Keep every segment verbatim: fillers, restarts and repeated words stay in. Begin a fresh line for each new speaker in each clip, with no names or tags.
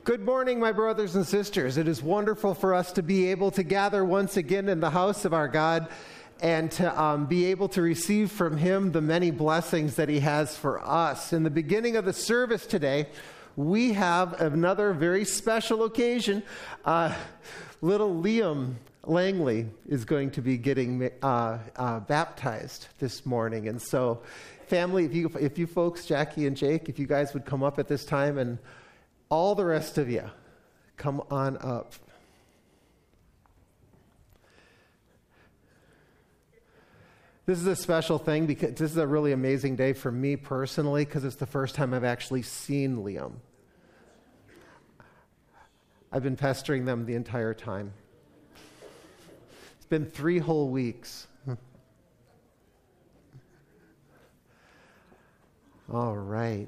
Good morning, my brothers and sisters. It is wonderful for us to be able to gather once again in the house of our God and to um, be able to receive from Him the many blessings that He has for us. In the beginning of the service today, we have another very special occasion. Uh, little Liam Langley is going to be getting uh, uh, baptized this morning. And so, family, if you, if you folks, Jackie and Jake, if you guys would come up at this time, and all the rest of you, come on up. This is a special thing because this is a really amazing day for me personally because it's the first time I've actually seen Liam. I've been pestering them the entire time. It's been three whole weeks. All right.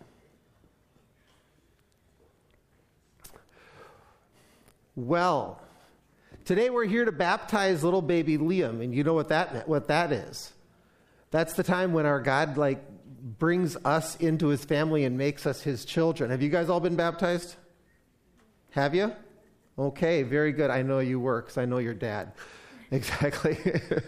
Well, today we're here to baptize little baby Liam, and you know what that what that is. That's the time when our God like brings us into His family and makes us His children. Have you guys all been baptized? Have you? Okay, very good. I know you were, because I know your dad. Exactly.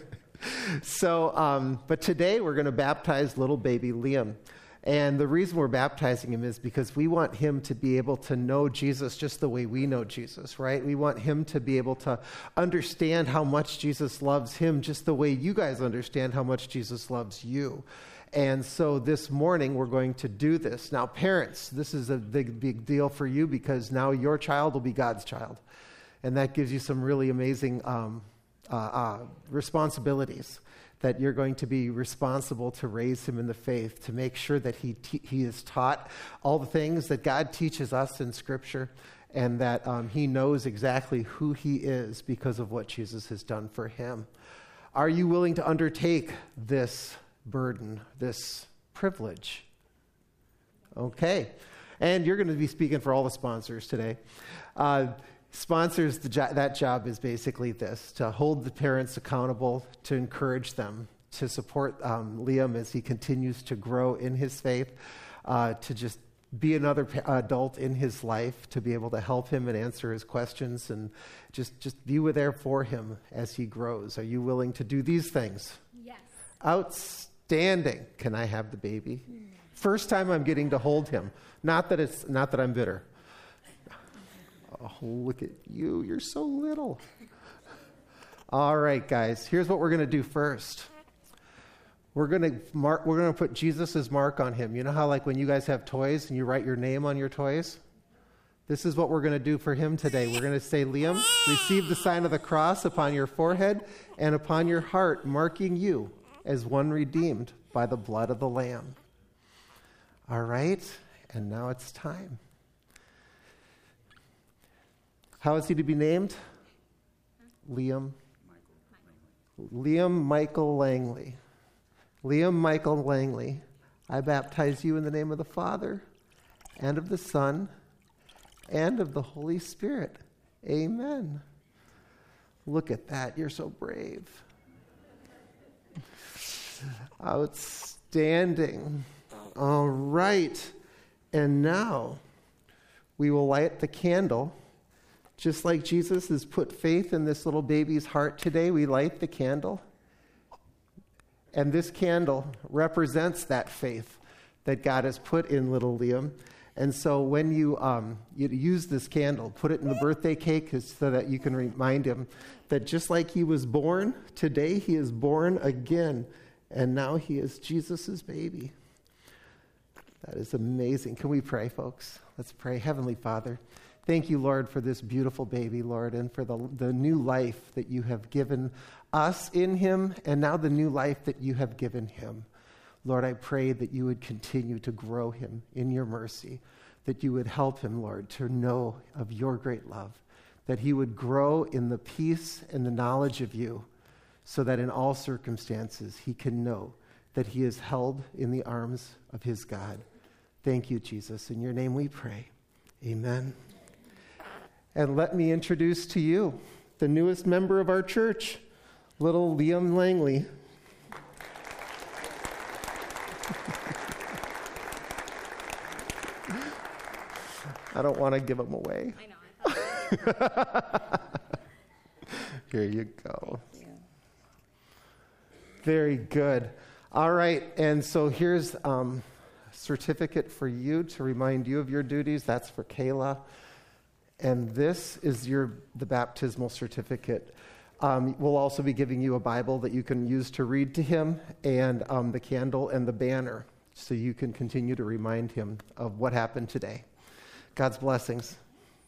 so, um, but today we're going to baptize little baby Liam. And the reason we're baptizing him is because we want him to be able to know Jesus just the way we know Jesus, right? We want him to be able to understand how much Jesus loves him just the way you guys understand how much Jesus loves you. And so this morning we're going to do this. Now, parents, this is a big, big deal for you because now your child will be God's child. And that gives you some really amazing um, uh, uh, responsibilities. That you're going to be responsible to raise him in the faith, to make sure that he te- he is taught all the things that God teaches us in Scripture, and that um, he knows exactly who he is because of what Jesus has done for him. Are you willing to undertake this burden, this privilege? Okay. And you're going to be speaking for all the sponsors today. Uh, Sponsors, the jo- that job is basically this, to hold the parents accountable, to encourage them, to support um, Liam as he continues to grow in his faith, uh, to just be another pa- adult in his life, to be able to help him and answer his questions, and just, just be there for him as he grows. Are you willing to do these things?
Yes.
Outstanding. Can I have the baby? Mm. First time I'm getting to hold him. Not that it's not that I'm bitter. Oh, look at you. You're so little. All right, guys. Here's what we're going to do first. We're going to mark we're going to put Jesus' mark on him. You know how like when you guys have toys and you write your name on your toys? This is what we're going to do for him today. We're going to say, Liam, receive the sign of the cross upon your forehead and upon your heart, marking you as one redeemed by the blood of the Lamb. All right? And now it's time. How is he to be named? Liam. Michael. Liam Michael Langley. Liam Michael Langley, I baptize you in the name of the Father, and of the Son, and of the Holy Spirit. Amen. Look at that. You're so brave. Outstanding. All right. And now we will light the candle. Just like Jesus has put faith in this little baby's heart today, we light the candle. And this candle represents that faith that God has put in little Liam. And so when you, um, you use this candle, put it in the birthday cake so that you can remind him that just like he was born, today he is born again. And now he is Jesus' baby. That is amazing. Can we pray, folks? Let's pray. Heavenly Father, thank you, Lord, for this beautiful baby, Lord, and for the, the new life that you have given us in him, and now the new life that you have given him. Lord, I pray that you would continue to grow him in your mercy, that you would help him, Lord, to know of your great love, that he would grow in the peace and the knowledge of you, so that in all circumstances he can know that he is held in the arms of his God. Thank you, Jesus. In your name we pray. Amen. And let me introduce to you the newest member of our church, little Liam Langley. I don't want to give them away.
I know. I thought
Here you go.
Thank you.
Very good. All right, and so here's um, a certificate for you to remind you of your duties. That's for Kayla. And this is your the baptismal certificate. Um, we'll also be giving you a Bible that you can use to read to him, and um, the candle and the banner, so you can continue to remind him of what happened today. God's blessings.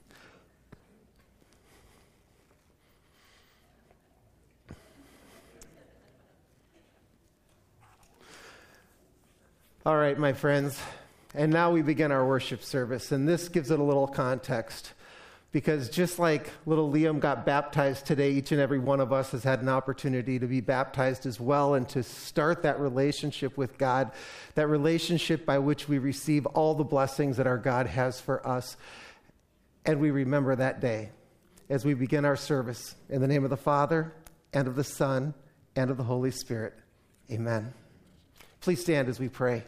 All right, my friends, and now we begin our worship service, and this gives it a little context, because just like little Liam got baptized today, each and every one of us has had an opportunity to be baptized as well and to start that relationship with God, that relationship by which we receive all the blessings that our God has for us, and we remember that day as we begin our service. In the name of the Father, and of the Son, and of the Holy Spirit. Amen. Please stand as we pray.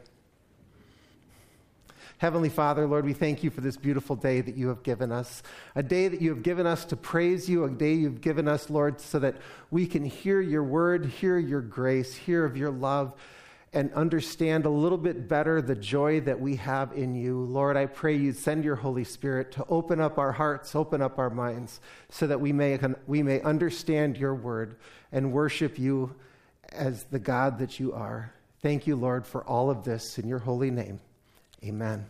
Heavenly Father, Lord, we thank you for this beautiful day that you have given us, a day that you have given us to praise you, a day you've given us, Lord, so that we can hear your word, hear your grace, hear of your love, and understand a little bit better the joy that we have in you. Lord, I pray you send your Holy Spirit to open up our hearts, open up our minds, so that we may, we may understand your word and worship you as the God that you are. Thank you, Lord, for all of this in your holy name. Amen.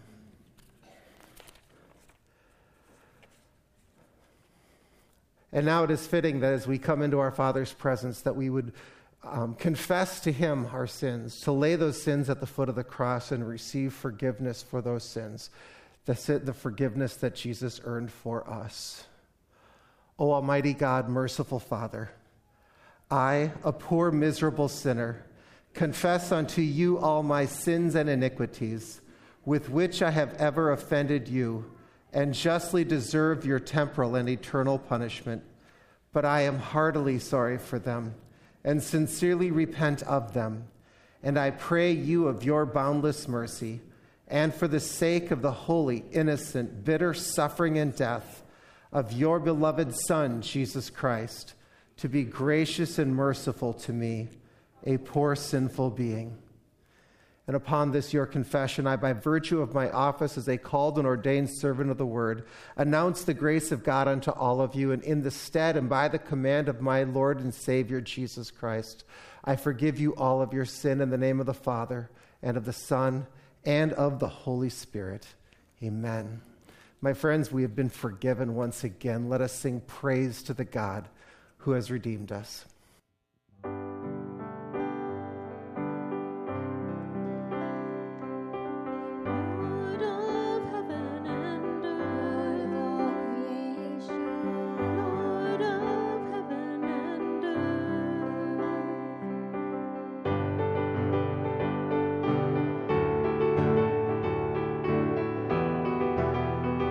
And now it is fitting that as we come into our Father's presence, that we would um, confess to him our sins, to lay those sins at the foot of the cross and receive forgiveness for those sins, the, the forgiveness that Jesus earned for us. O Almighty God, merciful Father, I, a poor, miserable sinner, confess unto you all my sins and iniquities, with which I have ever offended you, and justly deserve your temporal and eternal punishment. But I am heartily sorry for them, and sincerely repent of them. And I pray you of your boundless mercy, and for the sake of the holy, innocent, bitter suffering and death of your beloved Son, Jesus Christ, to be gracious and merciful to me, a poor sinful being. And upon this your confession, I, by virtue of my office as a called and ordained servant of the word, announce the grace of God unto all of you, and in the stead and by the command of my Lord and Savior Jesus Christ, I forgive you all of your sin in the name of the Father, and of the Son, and of the Holy Spirit. Amen. My friends, we have been forgiven once again. Let us sing praise to the God who has redeemed us.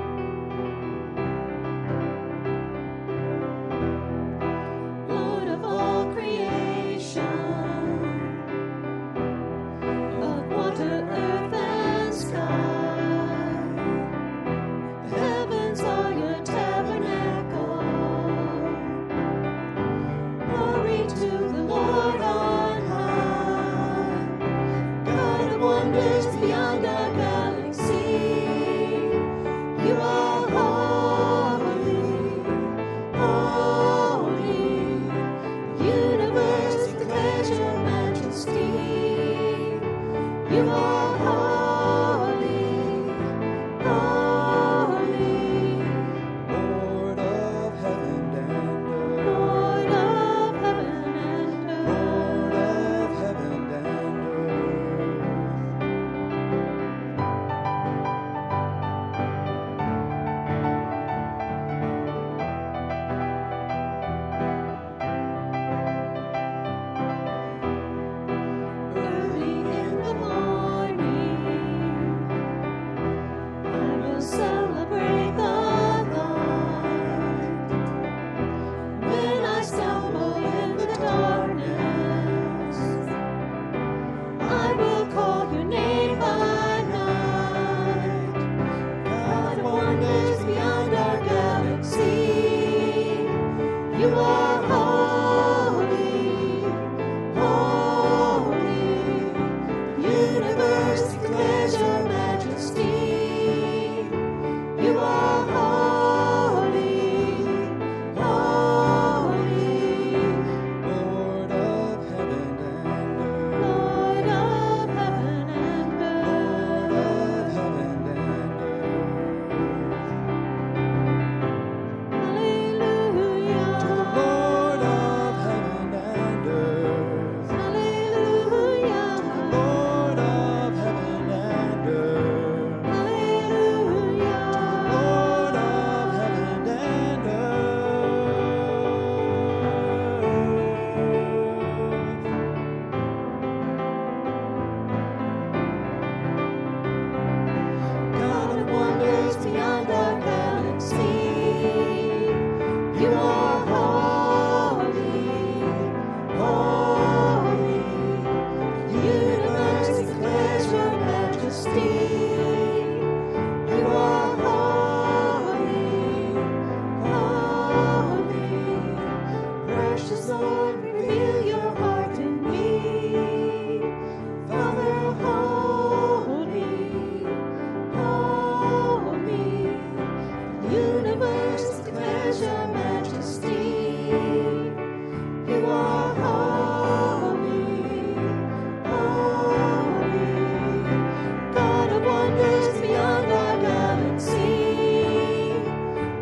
Lord of all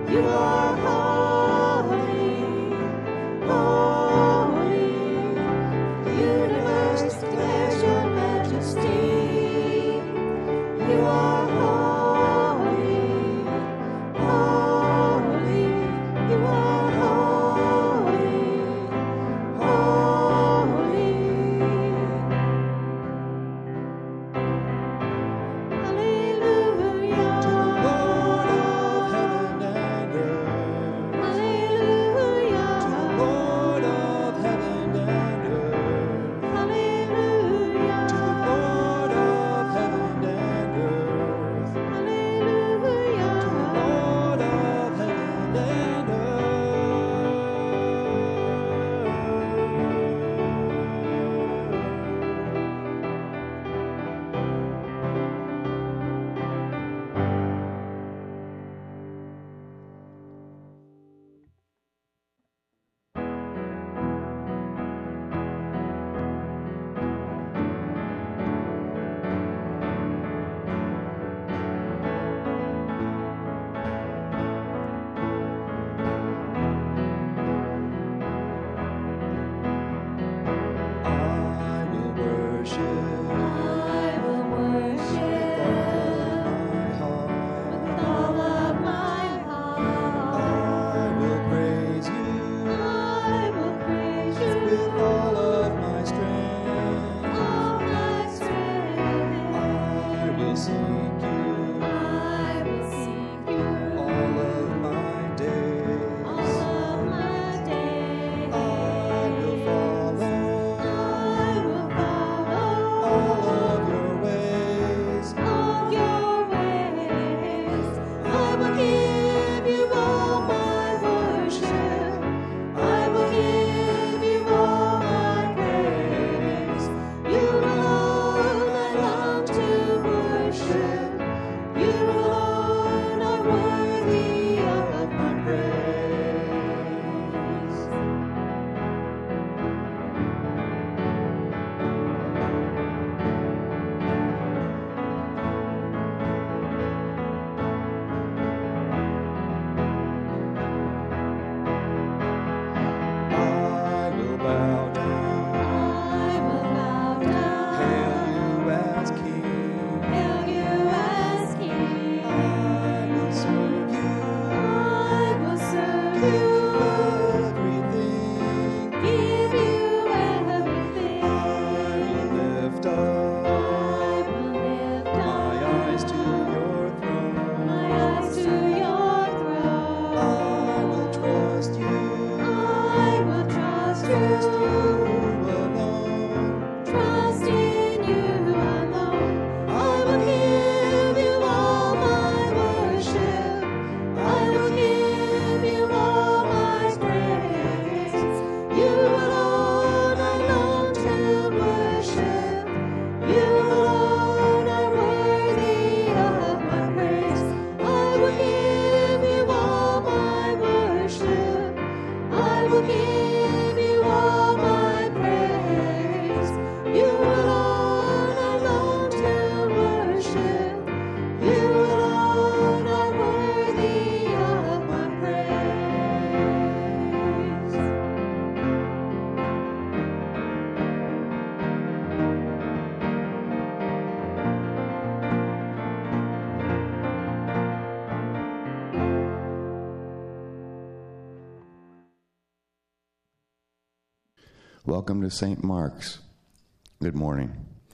Welcome to Saint Mark's. Good morning.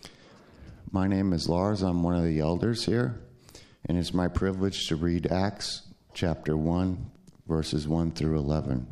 My name is Lars. I'm one of the elders here, and it's my privilege to read Acts chapter one, verses one through eleven.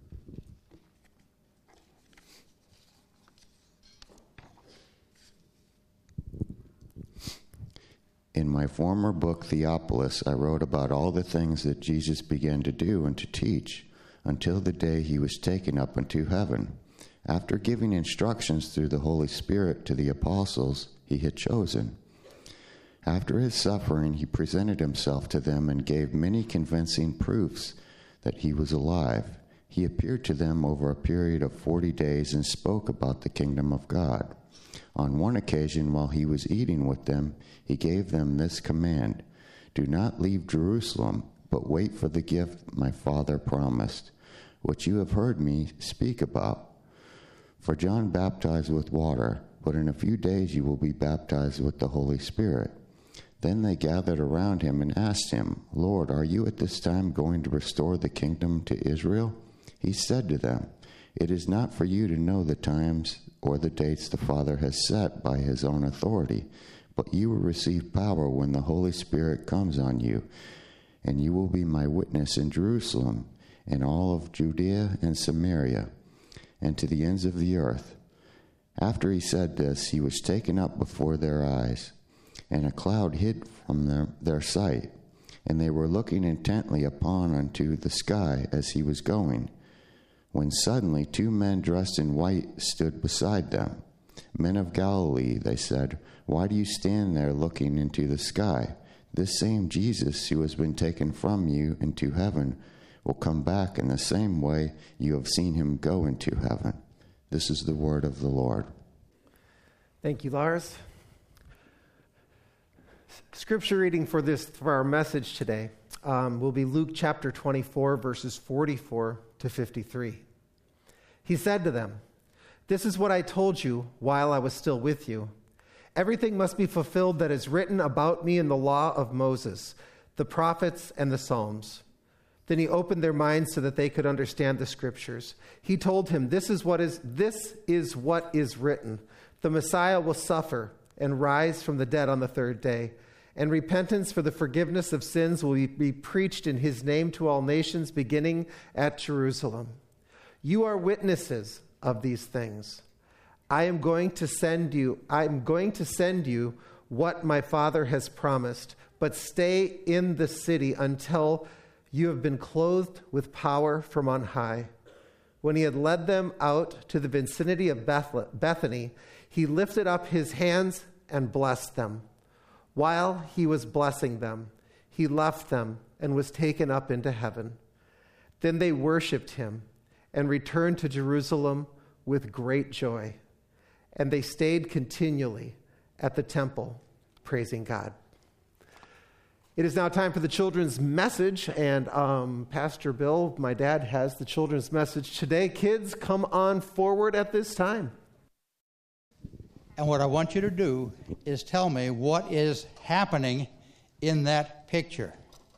In my former book, Theophilus, I wrote about all the things that Jesus began to do and to teach until the day he was taken up into heaven, after giving instructions through the Holy Spirit to the apostles he had chosen. After his suffering, he presented himself to them and gave many convincing proofs that he was alive. He appeared to them over a period of forty days and spoke about the kingdom of God. On one occasion, while he was eating with them, he gave them this command: "Do not leave Jerusalem, but wait for the gift my Father promised, which you have heard me speak about. For John baptized with water, but in a few days you will be baptized with the Holy Spirit." Then they gathered around him and asked him, "Lord, are you at this time going to restore the kingdom to Israel?" He said to them, "It is not for you to know the times or the dates the Father has set by his own authority, but you will receive power when the Holy Spirit comes on you, and you will be my witness in Jerusalem and all of Judea and Samaria, and to the ends of the earth." After he said this, he was taken up before their eyes, and a cloud hid from their, their sight, and they were looking intently upon unto the sky as he was going, when suddenly two men dressed in white stood beside them. "Men of Galilee," they said, "why do you stand there looking into the sky? This same Jesus who has been taken from you into heaven will come back in the same way you have seen him go into heaven." This is the word of the Lord.
Thank you, Lars. Scripture reading for this for our message today um, will be Luke chapter twenty-four, verses forty-four to fifty-three. He said to them, "This is what I told you while I was still with you. Everything must be fulfilled that is written about me in the law of Moses, the prophets, and the Psalms." Then he opened their minds so that they could understand the Scriptures. He told him, "This is what is this is what is written. The Messiah will suffer and rise from the dead on the third day, and repentance for the forgiveness of sins will be preached in his name to all nations, beginning at Jerusalem. You are witnesses of these things. I am going to send you, I am going to send you what my Father has promised, but stay in the city until you have been clothed with power from on high." When he had led them out to the vicinity of Bethany, he lifted up his hands and blessed them. While he was blessing them, he left them and was taken up into heaven. Then they worshipped him and returned to Jerusalem with great joy. And they stayed continually at the temple, praising God. It is now time for the children's message, and um, Pastor Bill, my dad, has the children's message today. Kids, come on forward at this time.
And what I want you to do is tell me what is happening in that picture.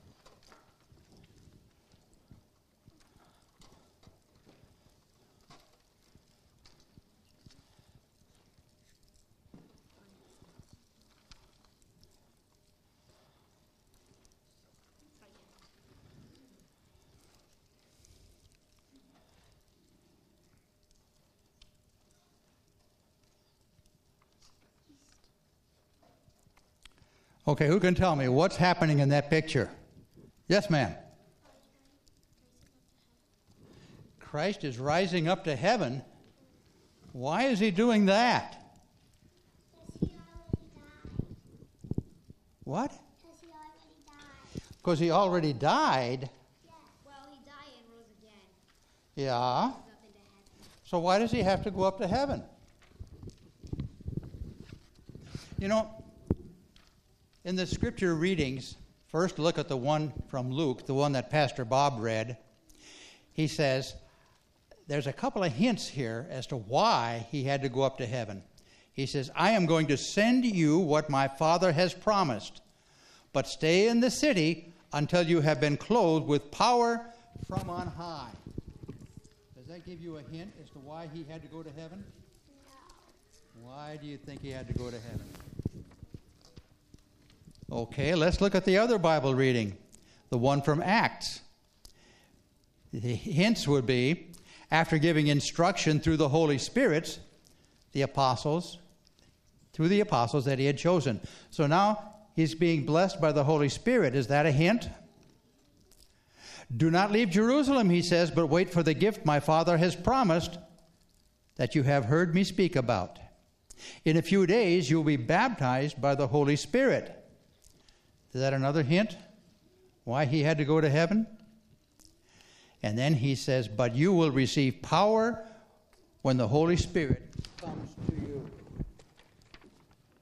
Okay, who can tell me what's happening in that picture? Yes, ma'am. Christ is rising up to heaven. Why is he doing that? What? Because he already died.
Yeah. Well, he died and rose again.
Yeah. So why does he have to go up to heaven? You know, in the scripture readings, first look at the one from Luke, the one that Pastor Bob read. He says, there's a couple of hints here as to why he had to go up to heaven. He says, "I am going to send you what my Father has promised, but stay in the city until you have been clothed with power from on high." Does that give you a hint as to why he had to go to heaven? No. Why do you think he had to go to heaven? Okay, let's look at the other Bible reading, the one from Acts. The hints would be, after giving instruction through the Holy Spirit, the apostles, through the apostles that he had chosen. So now he's being blessed by the Holy Spirit. Is that a hint? "Do not leave Jerusalem," he says, "but wait for the gift my Father has promised that you have heard me speak about. In a few days you will be baptized by the Holy Spirit." Is that another hint why he had to go to heaven? And then he says, "But you will receive power when the Holy Spirit comes to you."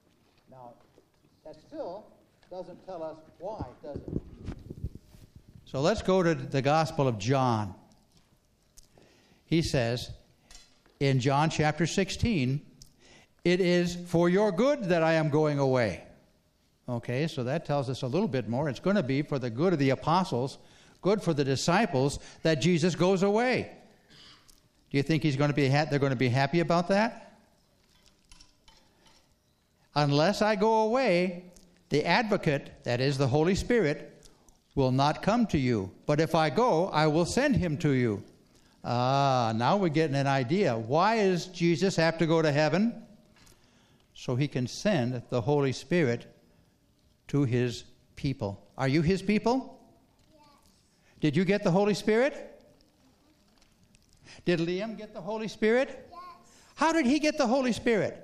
Now, that still doesn't tell us why, does it? So let's go to the Gospel of John. He says in John chapter sixteen, it is for your good that I am going away. Okay, so that tells us a little bit more. It's going to be for the good of the apostles, good for the disciples, that Jesus goes away. Do you think he's going to be ha- they're going to be happy about that? Unless I go away, the advocate, that is the Holy Spirit, will not come to you. But if I go, I will send him to you. Ah, now we're getting an idea. Why does Jesus have to go to heaven? So he can send the Holy Spirit to his people. Are you his people?
Yes.
Did you get the Holy Spirit? Did Liam get the Holy Spirit?
Yes.
How did he get the Holy Spirit?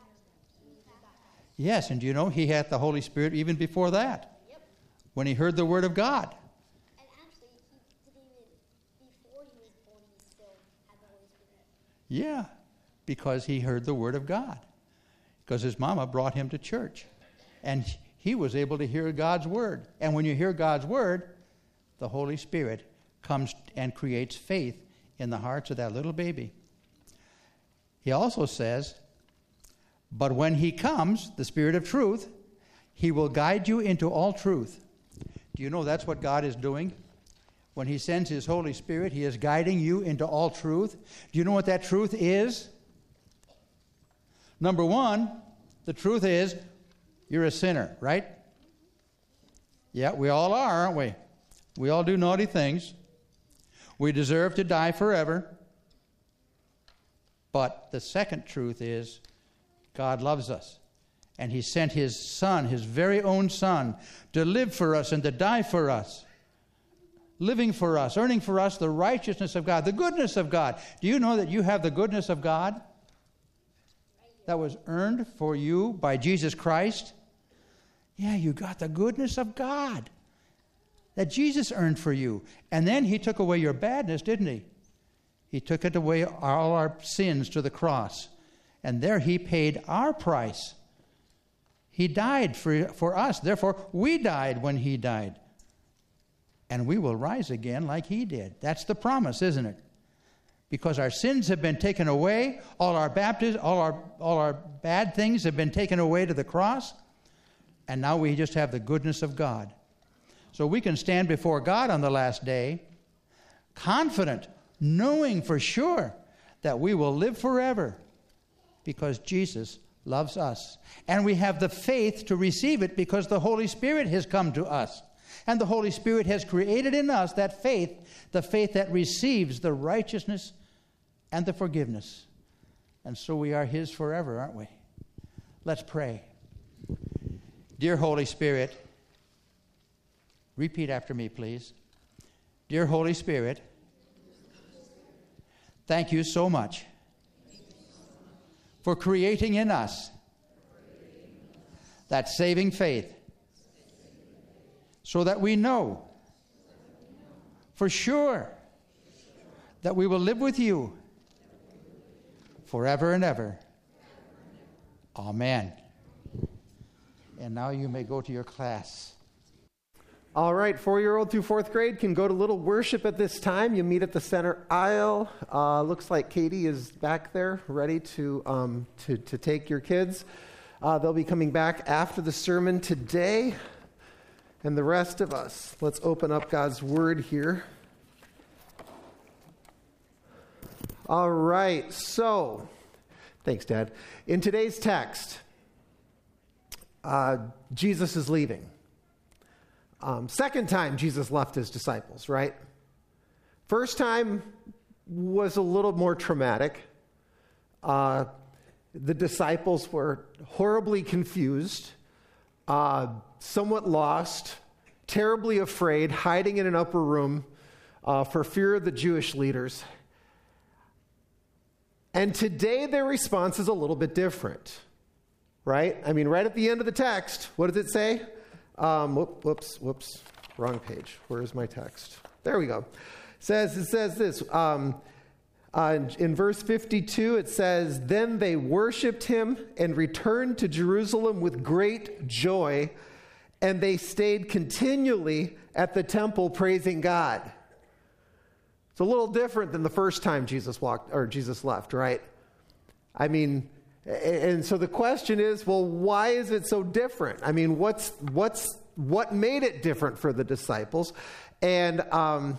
Yes, and do you know he had the Holy Spirit even before that?
Yep.
When he heard the Word of God.
And actually, he didn't even, before he was born, he still had the Holy Spirit.
Yeah, because he heard the Word of God. Because his mama brought him to church. And he was able to hear God's Word. And when you hear God's Word, the Holy Spirit comes and creates faith in the hearts of that little baby. He also says, but when he comes, the Spirit of truth, he will guide you into all truth. Do you know that's what God is doing? When he sends his Holy Spirit, he is guiding you into all truth. Do you know what that truth is? Number one, the truth is you're a sinner, right? Yeah, we all are, aren't we? We all do naughty things. We deserve to die forever. But the second truth is God loves us. And he sent his Son, his very own Son, to live for us and to die for us. Living for us, earning for us the righteousness of God, the goodness of God. Do you know that you have the goodness of God that was earned for you by Jesus Christ? Yeah, you got the goodness of God that Jesus earned for you. And then he took away your badness, didn't he? He took it away, all our sins, to the cross. And there he paid our price. He died for, for us. Therefore, we died when he died. And we will rise again like he did. That's the promise, isn't it? Because our sins have been taken away, all our baptism, all our all our bad things have been taken away to the cross, and now we just have the goodness of God. So we can stand before God on the last day, confident, knowing for sure that we will live forever, because Jesus loves us. And we have the faith to receive it because the Holy Spirit has come to us. And the Holy Spirit has created in us that faith, the faith that receives the righteousness and the forgiveness. And so we are his forever, aren't we? Let's pray. Dear Holy Spirit, repeat after me, please. Dear Holy Spirit, thank you so much for creating in us that saving faith, so that we know for sure that we will live with you forever and ever. Amen. And now you may go to your class.
All right, four-year-old through fourth grade can go to little worship at this time. You meet at the center aisle. Uh, looks like Katie is back there, ready to um, to, to take your kids. Uh, they'll be coming back after the sermon today. And the rest of us, let's open up God's Word here. All right, so, thanks, Dad. In today's text, uh, Jesus is leaving. Um, second time Jesus left his disciples, right? First time was a little more traumatic. Uh, the disciples were horribly confused, uh, somewhat lost, terribly afraid, hiding in an upper room uh, for fear of the Jewish leaders. And today their response is a little bit different, right? I mean, right at the end of the text, what does it say? Um, whoop, whoops, whoops, wrong page. Where is my text? There we go. It says, it says this, um, uh, in, in verse fifty-two, it says, then they worshiped him and returned to Jerusalem with great joy and they stayed continually at the temple praising God. It's a little different than the first time Jesus walked or Jesus left, right? I mean, and so the question is, well, why is it so different? I mean, what's what's what made it different for the disciples? And um,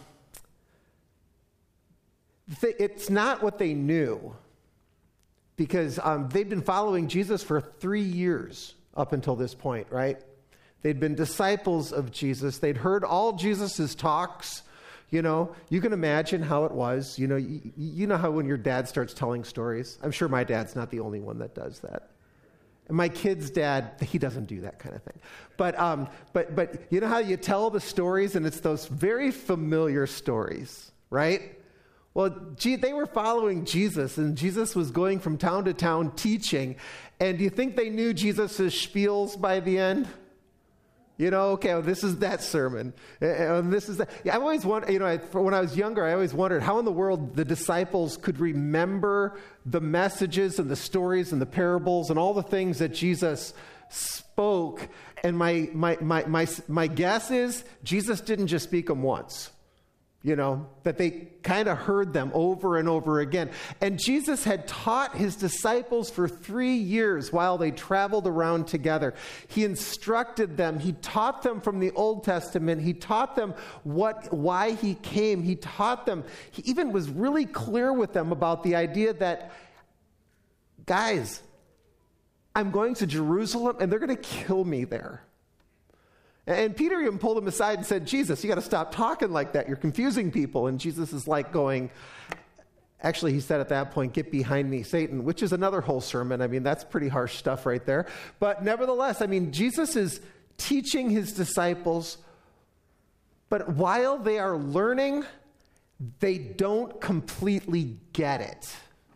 th- it's not what they knew, because um, they'd been following Jesus for three years up until this point, right? They'd been disciples of Jesus. They'd heard all Jesus's talks. You know, you can imagine how it was. You know, you, you know how when your dad starts telling stories. I'm sure my dad's not the only one that does that. And my kid's dad, he doesn't do that kind of thing. But um, but but you know how you tell the stories, and it's those very familiar stories, right? Well, gee, they were following Jesus, and Jesus was going from town to town teaching. And do you think they knew Jesus' spiels by the end? You know, okay, well, this is that sermon. And this is that. Yeah, I've always wondered, you know, I, when I was younger, I always wondered how in the world the disciples could remember the messages and the stories and the parables and all the things that Jesus spoke. And my my my my, my guess is Jesus didn't just speak them once. You know, that they kind of heard them over and over again. And Jesus had taught his disciples for three years while they traveled around together. He instructed them. He taught them from the Old Testament. He taught them what, why he came. He taught them. He even was really clear with them about the idea that, guys, I'm going to Jerusalem and they're going to kill me there. And Peter even pulled him aside and said, Jesus, you got to stop talking like that. You're confusing people. And Jesus is like going, actually, he said at that point, get behind me, Satan, which is another whole sermon. I mean, that's pretty harsh stuff right there. But nevertheless, I mean, Jesus is teaching his disciples, but while they are learning, they don't completely get it.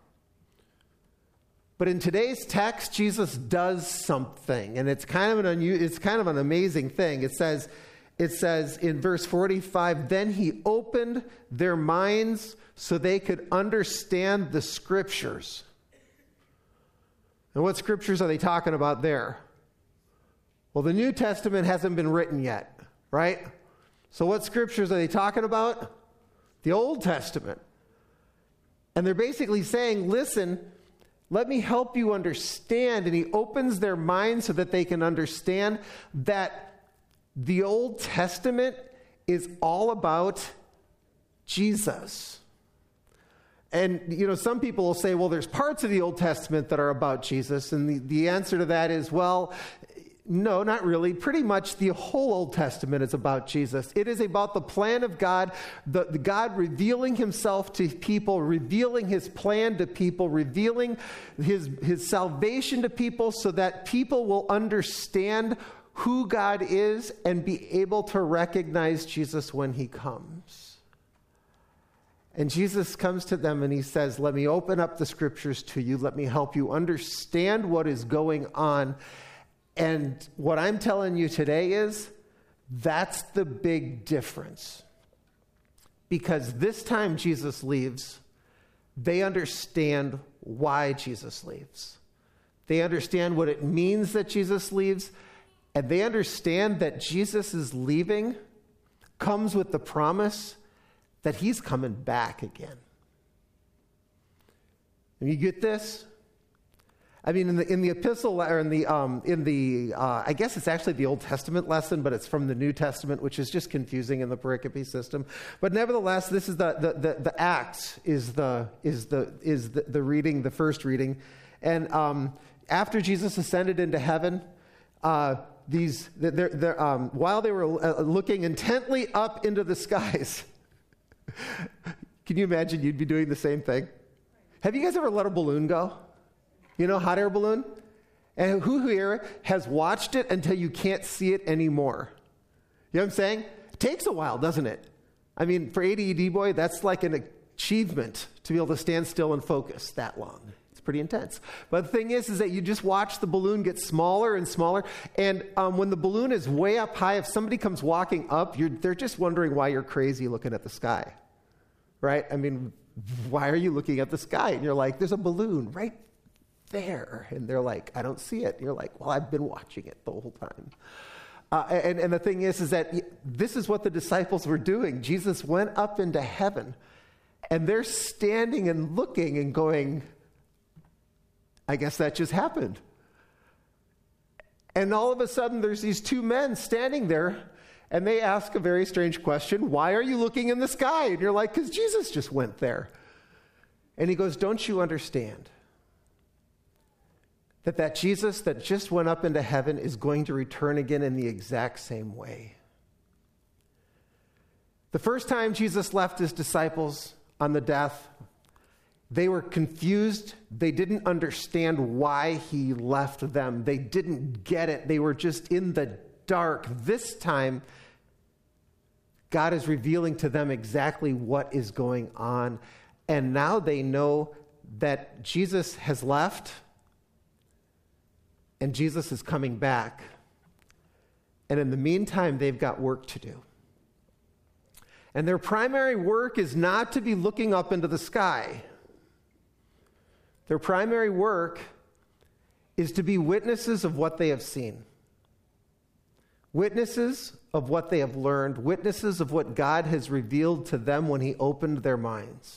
But in today's text, Jesus does something, and it's kind of an unu- it's kind of an amazing thing. It says, it says in verse forty-five, then he opened their minds so they could understand the scriptures. And what scriptures are they talking about there? Well, the New Testament hasn't been written yet, right? So what scriptures are they talking about? The Old Testament. And they're basically saying, listen, let me help you understand. And he opens their minds so that they can understand that the Old Testament is all about Jesus. And, you know, some people will say, well, there's parts of the Old Testament that are about Jesus. And the, the answer to that is, well, no, not really. Pretty much the whole Old Testament is about Jesus. It is about the plan of God, the, the God revealing himself to people, revealing his plan to people, revealing his, his salvation to people so that people will understand who God is and be able to recognize Jesus when he comes. And Jesus comes to them and he says, let me open up the scriptures to you. Let me help you understand what is going on. And what I'm telling you today is that's the big difference. Because this time Jesus leaves, they understand why Jesus leaves. They understand what it means that Jesus leaves, and they understand that Jesus' leaving comes with the promise that he's coming back again. And you get this? I mean, in the in the epistle, or in the um, in the uh, I guess it's actually the Old Testament lesson, but it's from the New Testament, which is just confusing in the pericope system. But nevertheless, this is the the the, the Acts is the is the is the, the reading, the first reading, and um, after Jesus ascended into heaven, uh, these they're, they're, um, while they were uh, looking intently up into the skies. Can you imagine you'd be doing the same thing? Have you guys ever let a balloon go? You know, hot air balloon? And who here has watched it until you can't see it anymore? You know what I'm saying? It takes a while, doesn't it? I mean, for A D D boy, that's like an achievement to be able to stand still and focus that long. It's pretty intense. But the thing is, is that you just watch the balloon get smaller and smaller. And um, when the balloon is way up high, if somebody comes walking up, you're, they're just wondering why you're crazy looking at the sky. Right? I mean, why are you looking at the sky? And you're like, there's a balloon right there. And they're like, I don't see it. And you're like, well, I've been watching it the whole time. Uh, and, and the thing is, is that this is what the disciples were doing. Jesus went up into heaven, and they're standing and looking and going, I guess that just happened. And all of a sudden, there's these two men standing there, and they ask a very strange question. Why are you looking in the sky? And you're like, because Jesus just went there. And he goes, don't you understand that that Jesus that just went up into heaven is going to return again in the exact same way? The first time Jesus left his disciples on the death, they were confused. They didn't understand why he left them. They didn't get it. They were just in the dark. This time, God is revealing to them exactly what is going on. And now they know that Jesus has left and Jesus is coming back. And in the meantime, they've got work to do. And their primary work is not to be looking up into the sky. Their primary work is to be witnesses of what they have seen. Witnesses of what they have learned. Witnesses of what God has revealed to them when he opened their minds.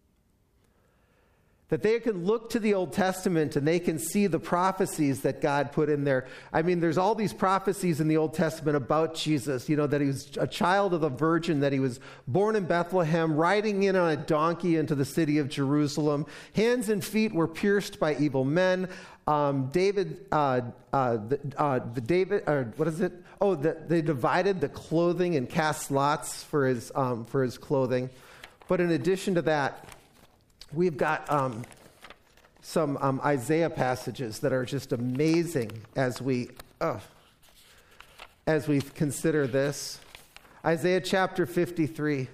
That they can look to the Old Testament and they can see the prophecies that God put in there. I mean, there's all these prophecies in the Old Testament about Jesus, you know, that he was a child of the virgin, that he was born in Bethlehem, riding in on a donkey into the city of Jerusalem. Hands and feet were pierced by evil men. Um, David, uh, uh, the, uh, the David, or what is it? Oh, the, they divided the clothing and cast lots for his, um, for his clothing. But in addition to that, we've got um, some um, Isaiah passages that are just amazing as we uh, as we consider this. Isaiah chapter fifty-three.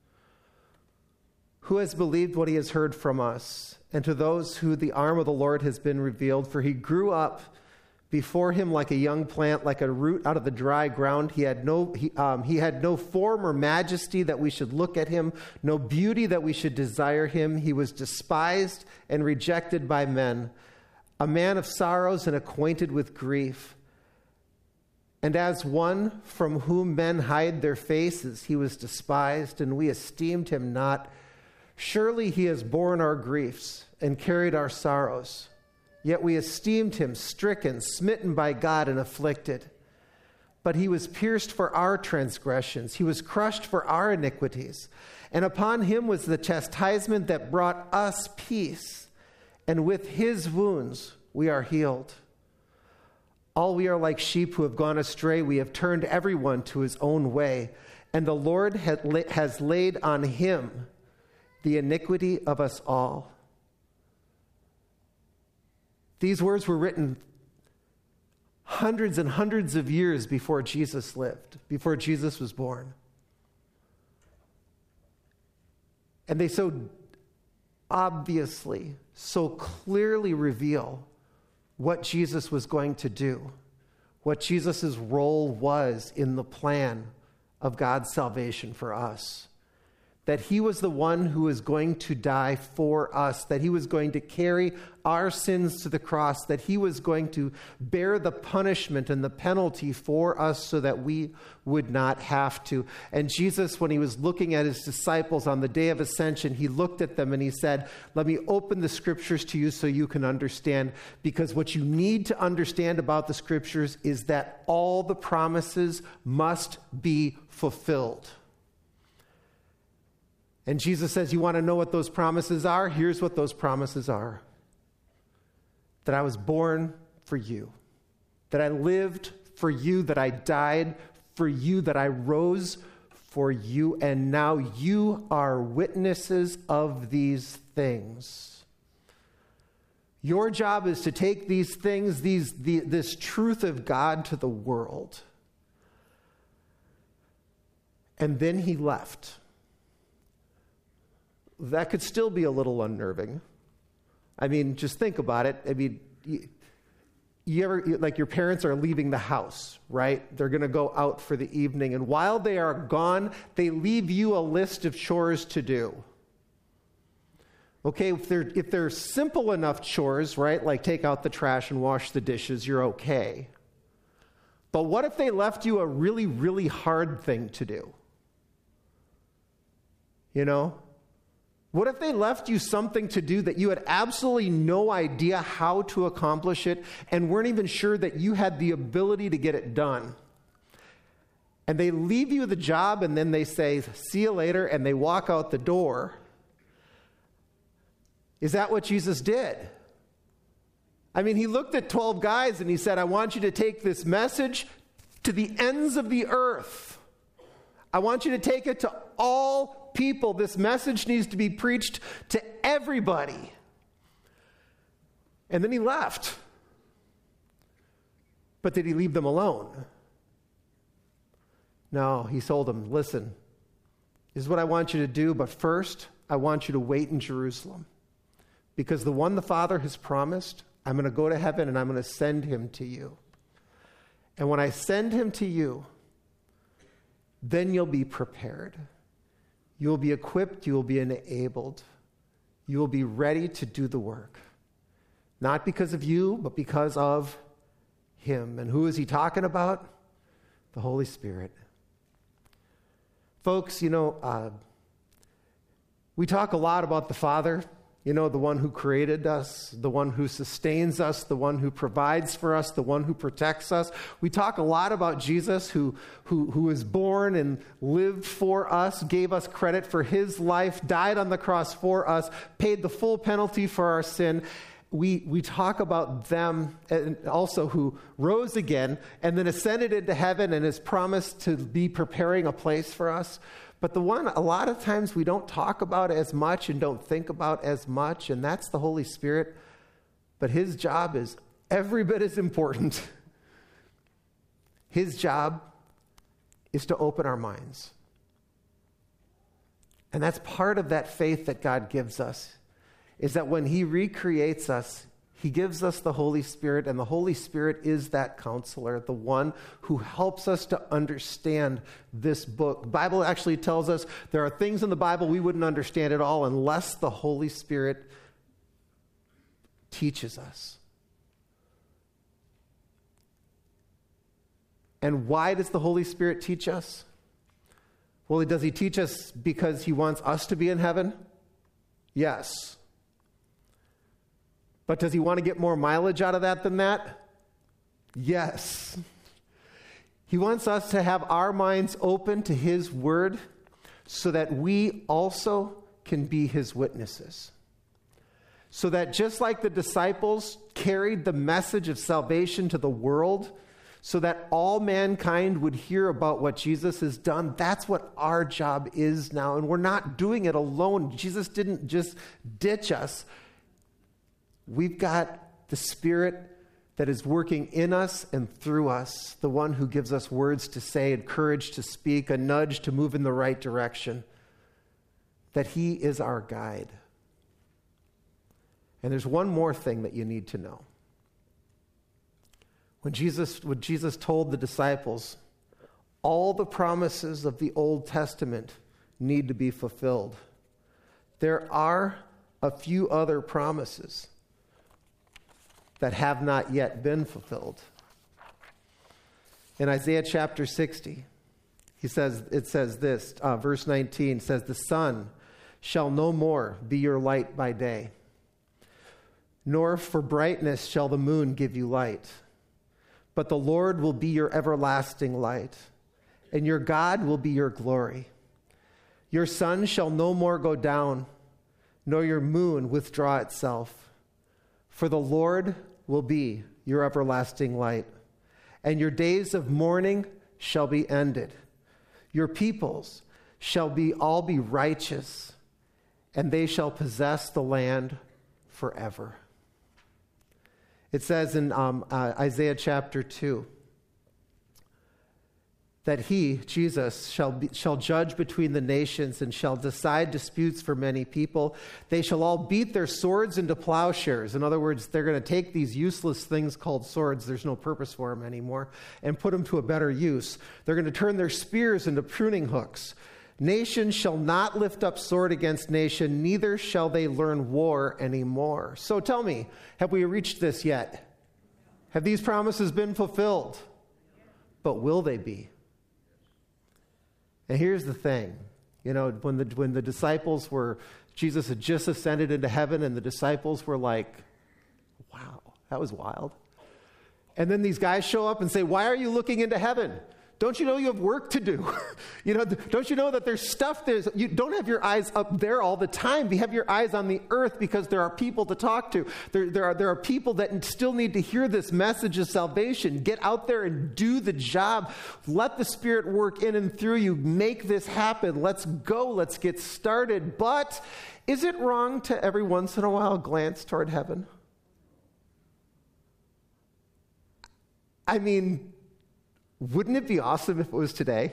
Who has believed what he has heard from us? And to those who the arm of the Lord has been revealed, for he grew up before him like a young plant, like a root out of the dry ground. He had no he, um, he had no form or majesty that we should look at him, no beauty that we should desire him. He was despised and rejected by men, a man of sorrows and acquainted with grief. And as one from whom men hide their faces, he was despised, and we esteemed him not. Surely he has borne our griefs and carried our sorrows. Yet we esteemed him stricken, smitten by God, and afflicted. But he was pierced for our transgressions. He was crushed for our iniquities. And upon him was the chastisement that brought us peace. And with his wounds we are healed. All we are like sheep who have gone astray. We have turned everyone to his own way. And the Lord has laid on him the iniquity of us all. These words were written hundreds and hundreds of years before Jesus lived, before Jesus was born. And they so obviously, so clearly reveal what Jesus was going to do, what Jesus' role was in the plan of God's salvation for us. That he was the one who was going to die for us, that he was going to carry our sins to the cross, that he was going to bear the punishment and the penalty for us so that we would not have to. And Jesus, when he was looking at his disciples on the day of ascension, he looked at them and he said, let me open the scriptures to you so you can understand, because what you need to understand about the scriptures is that all the promises must be fulfilled. And Jesus says, you want to know what those promises are? Here's what those promises are. That I was born for you. That I lived for you. That I died for you. That I rose for you. And now you are witnesses of these things. Your job is to take these things, these the, this truth of God to the world. And then he left. That could still be a little unnerving. I mean, just think about it. I mean, you, you ever, like your parents are leaving the house, right? They're going to go out for the evening. And while they are gone, they leave you a list of chores to do. Okay, if they're, if they're simple enough chores, right? Like take out the trash and wash the dishes, you're okay. But what if they left you a really, really hard thing to do? You know? What if they left you something to do that you had absolutely no idea how to accomplish it and weren't even sure that you had the ability to get it done? And they leave you the job and then they say, see you later, and they walk out the door. Is that what Jesus did? I mean, he looked at twelve guys and he said, I want you to take this message to the ends of the earth. I want you to take it to all people. This message needs to be preached to everybody. And then he left. But did he leave them alone? No, he told them, listen, this is what I want you to do, but first, I want you to wait in Jerusalem. Because the one the Father has promised, I'm going to go to heaven and I'm going to send him to you. And when I send him to you, then you'll be prepared. You will be equipped, you will be enabled. You will be ready to do the work. Not because of you, but because of him. And who is he talking about? The Holy Spirit. Folks, you know, uh, we talk a lot about the Father, you know, the one who created us, the one who sustains us, the one who provides for us, the one who protects us. We talk a lot about Jesus, who, who, who was born and lived for us, gave us credit for his life, died on the cross for us, paid the full penalty for our sin. We, we talk about them, and also who rose again and then ascended into heaven and has promised to be preparing a place for us. But the one a lot of times we don't talk about as much and don't think about as much, and that's the Holy Spirit. But his job is every bit as important. His job is to open our minds. And that's part of that faith that God gives us, is that when he recreates us, he gives us the Holy Spirit, and the Holy Spirit is that counselor, the one who helps us to understand this book. The Bible actually tells us there are things in the Bible we wouldn't understand at all unless the Holy Spirit teaches us. And why does the Holy Spirit teach us? Well, does he teach us because he wants us to be in heaven? Yes. But does he want to get more mileage out of that than that? Yes. He wants us to have our minds open to his word so that we also can be his witnesses. So that just like the disciples carried the message of salvation to the world, so that all mankind would hear about what Jesus has done, that's what our job is now. And we're not doing it alone. Jesus didn't just ditch us. We've got the Spirit that is working in us and through us, the one who gives us words to say and courage to speak, a nudge to move in the right direction, that he is our guide. And there's one more thing that you need to know. When Jesus, when Jesus told the disciples, all the promises of the Old Testament need to be fulfilled, there are a few other promises that have not yet been fulfilled. In Isaiah chapter sixty, he says, it says this, uh, verse nineteen says, the sun shall no more be your light by day, nor for brightness shall the moon give you light. But the Lord will be your everlasting light, and your God will be your glory. Your sun shall no more go down, nor your moon withdraw itself. For the Lord will be your everlasting light, and your days of mourning shall be ended. Your peoples shall be all be righteous, and they shall possess the land forever. It says in um, uh, Isaiah chapter two that he, Jesus, shall be, shall judge between the nations and shall decide disputes for many people. They shall all beat their swords into plowshares. In other words, they're going to take these useless things called swords, there's no purpose for them anymore, and put them to a better use. They're going to turn their spears into pruning hooks. Nation shall not lift up sword against nation, neither shall they learn war anymore. So tell me, have we reached this yet? Have these promises been fulfilled? but will they be? And here's the thing. You know, when the when the disciples were, Jesus had just ascended into heaven, and the disciples were like, wow, that was wild. And then these guys show up and say, why are you looking into heaven? Don't you know you have work to do? you know, don't you know that there's stuff there? You don't have your eyes up there all the time. You have your eyes on the earth because there are people to talk to. There, there, are, there are people that still need to hear this message of salvation. Get out there and do the job. Let the Spirit work in and through you. Make this happen. Let's go. Let's get started. But is it wrong to every once in a while glance toward heaven? I mean, wouldn't it be awesome if it was today?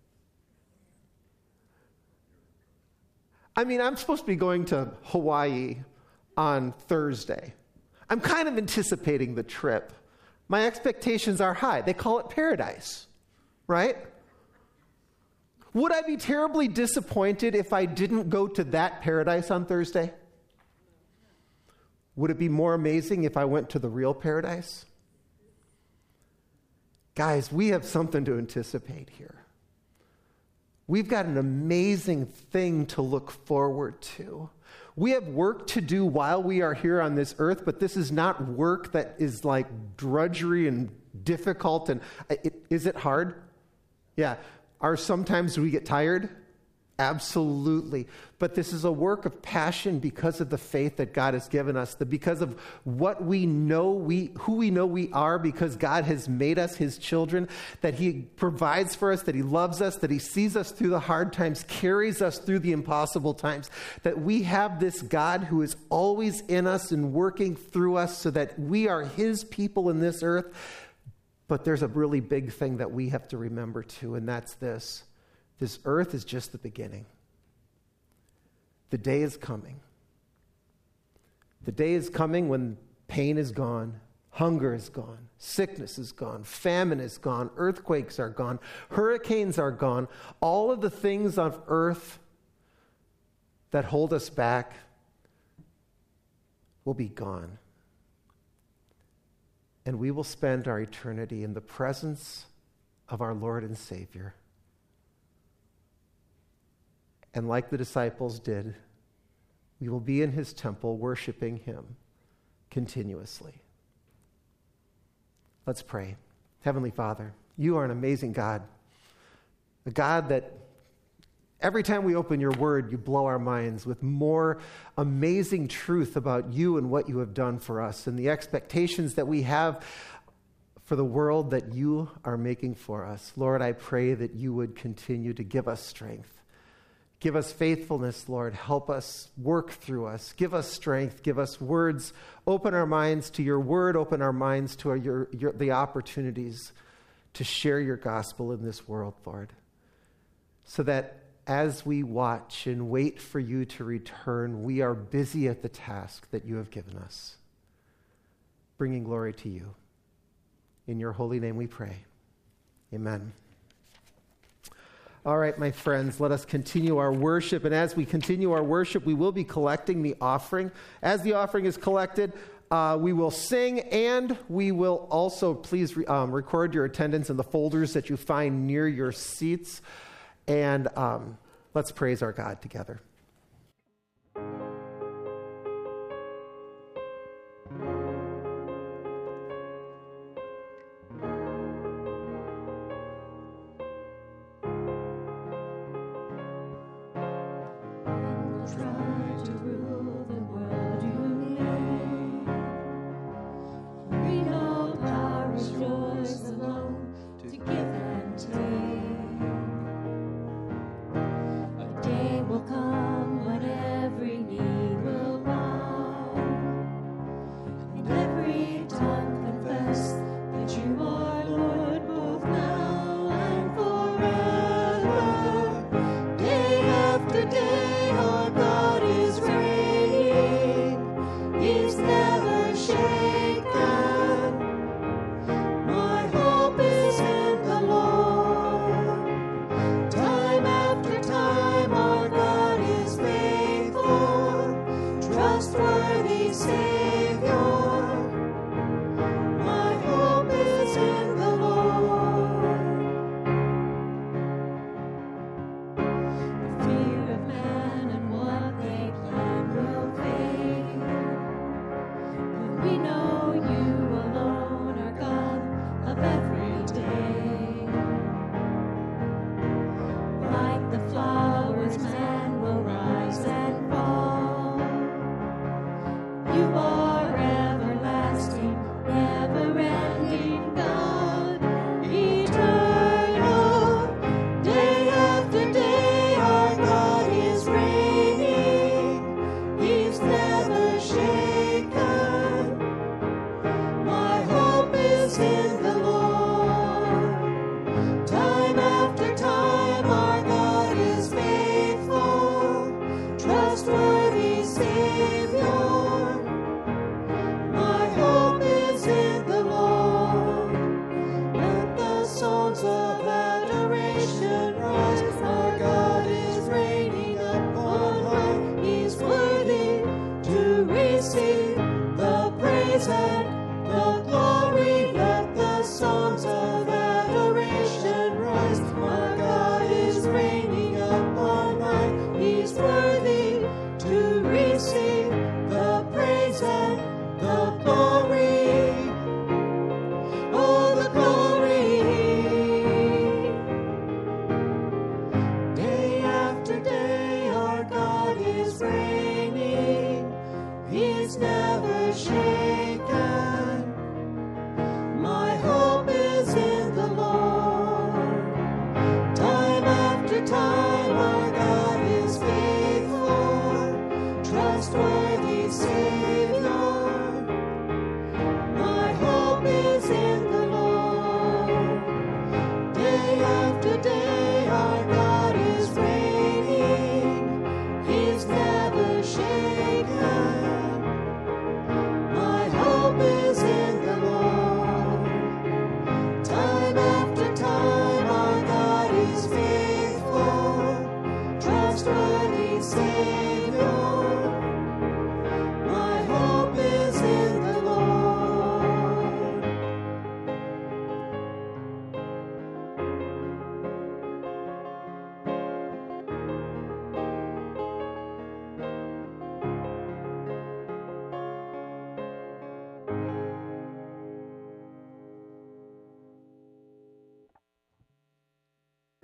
I mean, I'm supposed to be going to Hawaii on Thursday. I'm kind of anticipating the trip. My expectations are high. They call it paradise, right? Would I be terribly disappointed if I didn't go to that paradise on Thursday? Would it be more amazing if I went to the real paradise? Guys, we have something to anticipate here. We've got an amazing thing to look forward to. We have work to do while we are here on this earth, but this is not work that is like drudgery and difficult. And it, is it hard? Yeah. Are sometimes we get tired? Absolutely. But this is a work of passion because of the faith that God has given us, the, because of what we know, we who we know we are, because God has made us his children, that he provides for us, that he loves us, that he sees us through the hard times, carries us through the impossible times, that we have this God who is always in us and working through us so that we are his people in this earth. But there's a really big thing that we have to remember too, and that's this. This earth is just the beginning. The day is coming. The day is coming when pain is gone, hunger is gone, sickness is gone, famine is gone, earthquakes are gone, hurricanes are gone. All of the things on earth that hold us back will be gone. And we will spend our eternity in the presence of our Lord and Savior. And like the disciples did, we will be in his temple worshiping him continuously. Let's pray. Heavenly Father, you are an amazing God. A God that every time we open your word, you blow our minds with more amazing truth about you and what you have done for us and the expectations that we have for the world that you are making for us. Lord, I pray that you would continue to give us strength. Give us faithfulness, Lord. Help us work through us. Give us strength. Give us words. Open our minds to your word. Open our minds to our, your, your, the opportunities to share your gospel in this world, Lord. So that as we watch and wait for you to return, we are busy at the task that you have given us, bringing glory to you. In your holy name we pray. Amen. All right, my friends, let us continue our worship. And as we continue our worship, we will be collecting the offering. As the offering is collected, uh, we will sing, and we will also, please re- um, record your attendance in the folders that you find near your seats. And um, let's praise our God together.
Will come.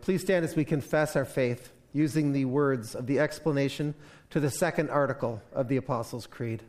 Please stand as we confess our faith using the words of the explanation to the second article of the Apostles' Creed.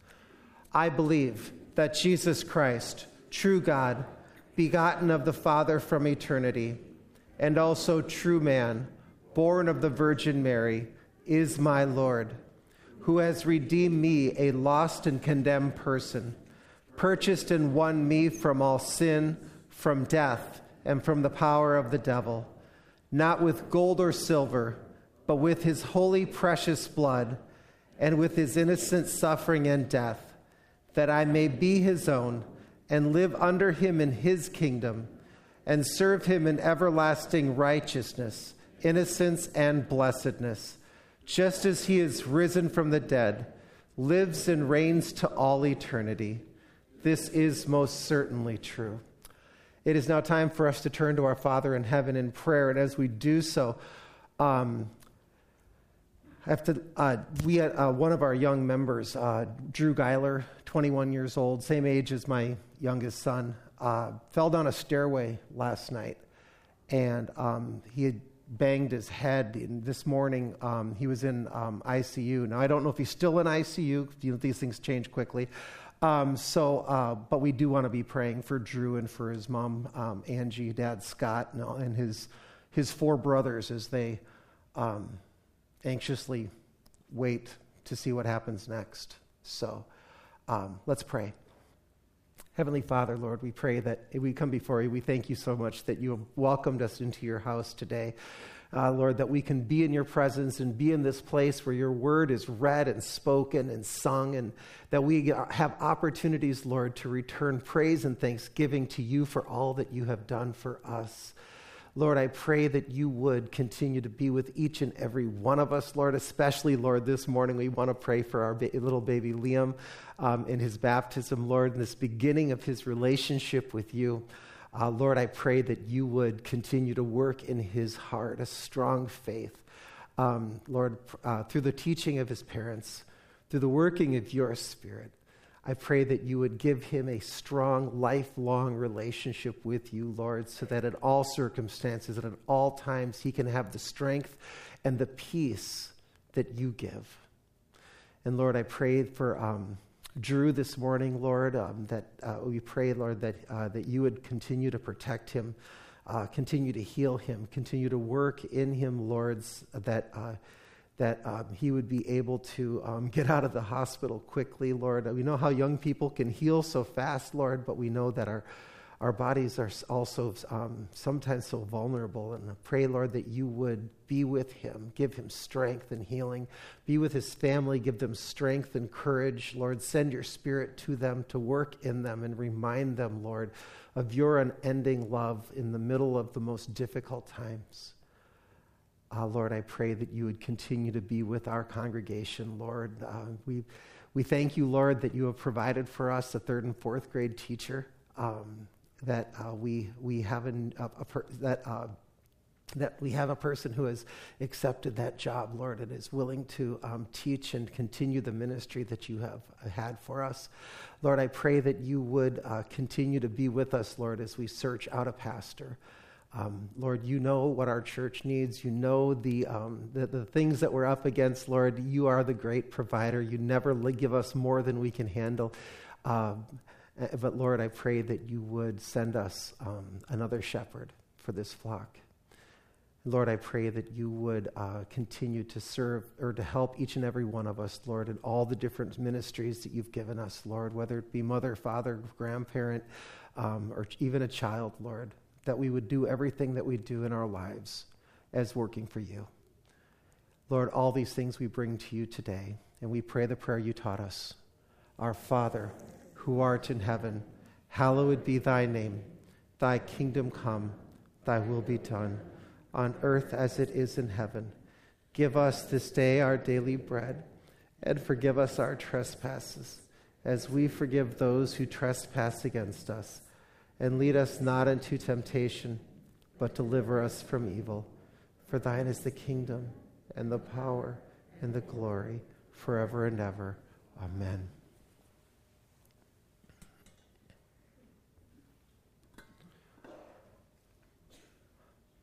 I believe that Jesus Christ, true God, begotten of the Father from eternity, and also true man, born of the Virgin Mary, is my Lord, who has redeemed me, a lost and condemned person, purchased and won me from all sin, from death, and from the power of the devil, not with gold or silver, but with his holy precious blood, and with his innocent suffering and death, that I may be his own, and live under him in his kingdom, and serve him in everlasting righteousness, innocence, and blessedness, just as he is risen from the dead, lives and reigns to all eternity. This is most certainly true. It is now time for us to turn to our Father in heaven in prayer, and as we do so, um, I have to, uh, we had uh, one of our young members, uh, Drew Geiler, twenty-one years old, same age as my youngest son, uh, fell down a stairway last night, and um, he had banged his head. And this morning, um, he was in um, I C U. Now, I don't know if he's still in I C U. You know, these things change quickly. Um, so, uh, but we do want to be praying for Drew and for his mom, um, Angie, dad Scott, and, and his his four brothers as they um, anxiously wait to see what happens next. So, um, let's pray. Heavenly Father, Lord, we pray that we come before you. We thank you so much that you have welcomed us into your house today. Uh, Lord, that we can be in your presence and be in this place where your word is read and spoken and sung, and that we have opportunities, Lord, to return praise and thanksgiving to you for all that you have done for us. Lord, I pray that you would continue to be with each and every one of us, Lord, especially, Lord, this morning we want to pray for our ba- little baby Liam um, in his baptism, Lord, in this beginning of his relationship with you. Uh, Lord, I pray that you would continue to work in his heart a strong faith. Um, Lord, uh, through the teaching of his parents, through the working of your Spirit, I pray that you would give him a strong, lifelong relationship with you, Lord, so that at all circumstances and at all times he can have the strength and the peace that you give. And Lord, I pray for um, Drew this morning, Lord, um, that uh, we pray, Lord, that uh, that you would continue to protect him, uh, continue to heal him, continue to work in him, Lord, that uh, that um, he would be able to um, get out of the hospital quickly, Lord. We know how young people can heal so fast, Lord, but we know that our our bodies are also um, sometimes so vulnerable. And I pray, Lord, that you would be with him, give him strength and healing. Be with his family, give them strength and courage. Lord, send your Spirit to them to work in them and remind them, Lord, of your unending love in the middle of the most difficult times. Uh, Lord, I pray that you would continue to be with our congregation, Lord. Uh, we we thank you, Lord, that you have provided for us a third and fourth grade teacher. Um, that uh, we we have an, a, a per, that uh, that we have a person who has accepted that job, Lord, and is willing to um, teach and continue the ministry that you have had for us. Lord, I pray that you would uh, continue to be with us, Lord, as we search out a pastor. Um, Lord, you know what our church needs. You know the, um, the the things that we're up against, Lord. You are the great provider. You never give us more than we can handle. Um, But Lord, I pray that you would send us um, another shepherd for this flock. Lord, I pray that you would uh, continue to serve or to help each and every one of us, Lord, in all the different ministries that you've given us, Lord, whether it be mother, father, grandparent, um, or even a child, Lord, that we would do everything that we do in our lives as working for you. Lord, all these things we bring to you today, and we pray the prayer you taught us. Our Father, who art in heaven, hallowed be thy name. Thy kingdom come, thy will be done, on earth as it is in heaven. Give us this day our daily bread, and forgive us our trespasses, as we forgive those who trespass against us. And lead us not into temptation, but deliver us from evil. For thine is the kingdom, and the power, and the glory, forever and ever. Amen.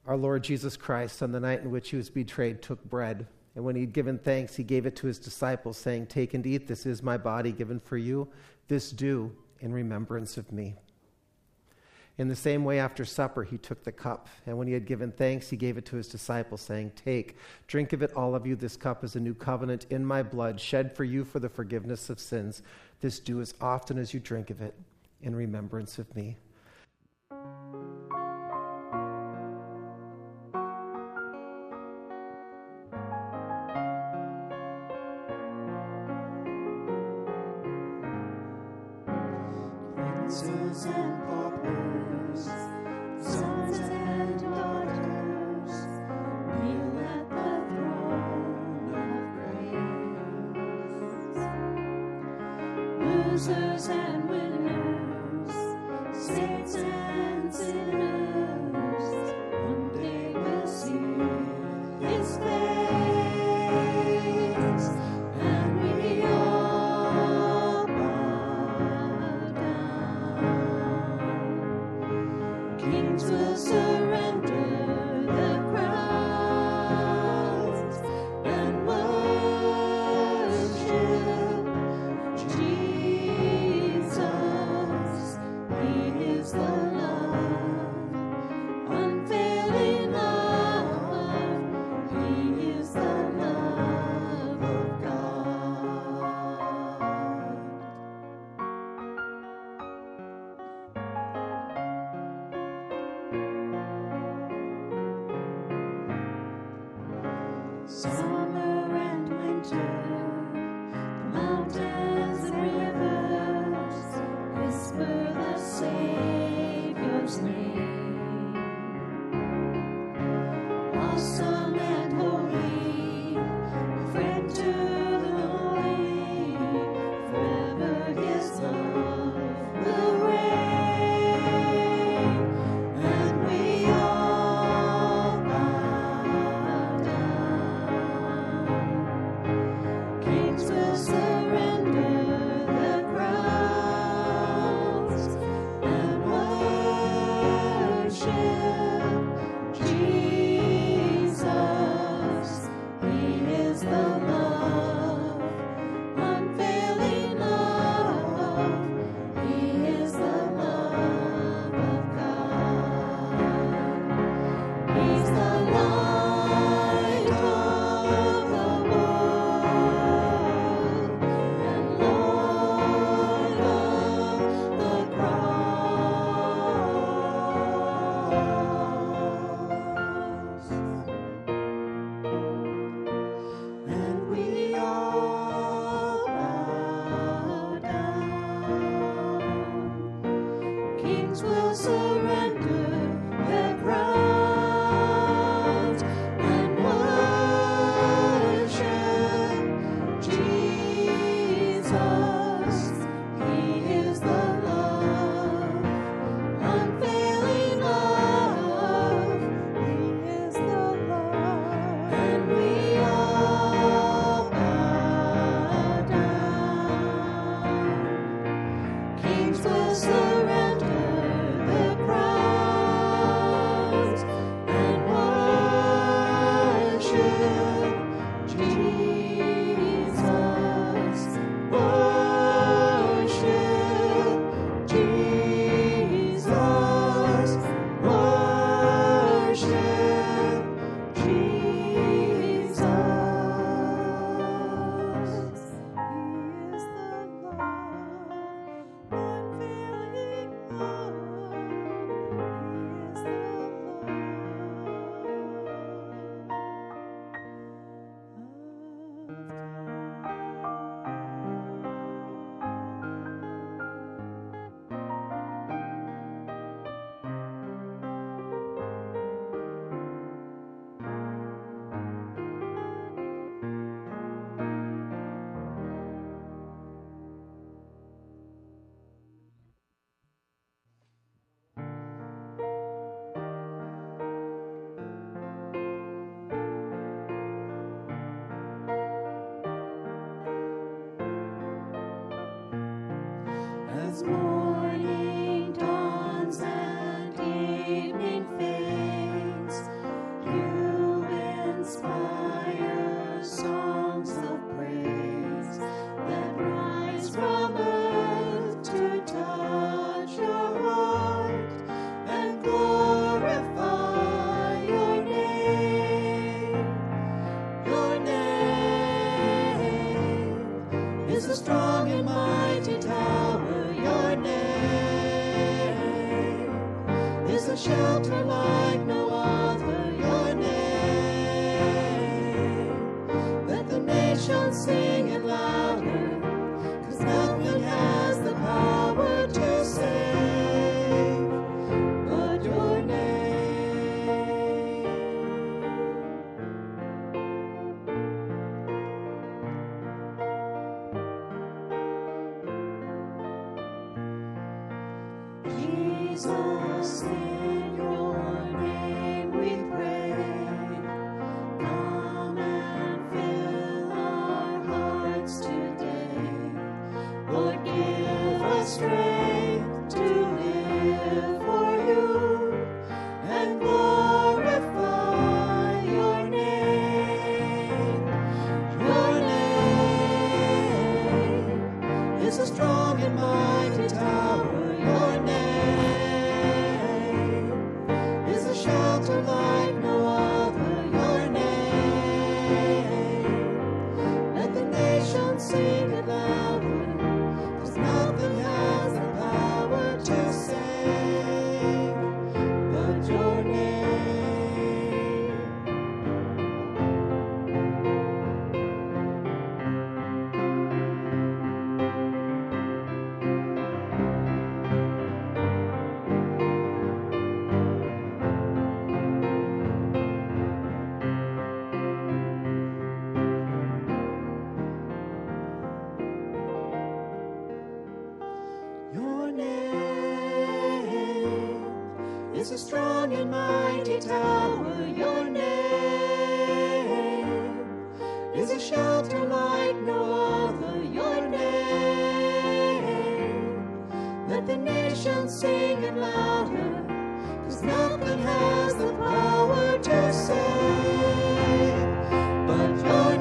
Our Lord Jesus Christ, on the night in which he was betrayed, took bread. And when he had given thanks, he gave it to his disciples, saying, "Take and eat. This is my body given for you. This do in remembrance of me." In the same way, after supper, he took the cup. And when he had given thanks, he gave it to his disciples, saying, "Take, drink of it, all of you. This cup is a new covenant in my blood, shed for you for the forgiveness of sins. This do as often as you drink of it in remembrance of me."
Princes and paupers, sons and daughters, kneel at the throne of grace. Losers and winners, saints and sinners, one day will see his face, and we all bow down. Kings will surrender the crowns and worship Jesus. He is the love, unfailing love. He is the love of God. Summer and winter, the mountains and rivers whisper the Savior's name. Awesome and holy, friend to the lonely, forever his love will reign, and we all bow down. Kings will surrender the crowns and worship Jesus. He is the love is a strong and mighty tower. Your name is a shelter like no other. Your name, let the nations sing it louder, 'cause nothing has the power to save but your name. Jesus, in your name we pray. Come and fill our hearts today. Lord, give us strength to live for you and glorify your name. Your name is a strong and mighty tower. Your name is a shelter like no other. Your name, let the nations sing it louder, 'cause nothing has the power to save but your name. Your name is a strong and mighty tower. Your name is a shelter like no other. Your name, let the nations sing it louder, 'cause nothing has the power to save but your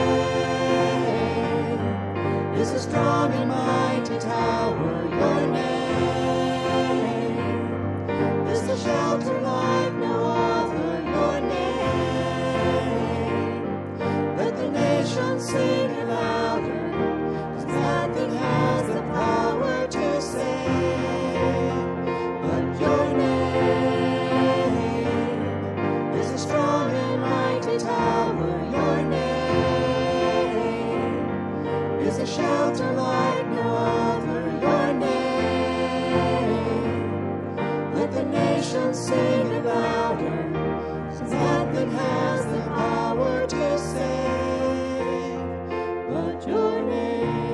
name is a strong and mighty tower. Your name is a shelter like no other. Your name, let the nations sing it louder, 'cause nothing has the power to save but your name is a strong and mighty tower. Your name is a shelter like no other. Your name, let the nations sing it louder, 'cause nothing has the power to save but your name.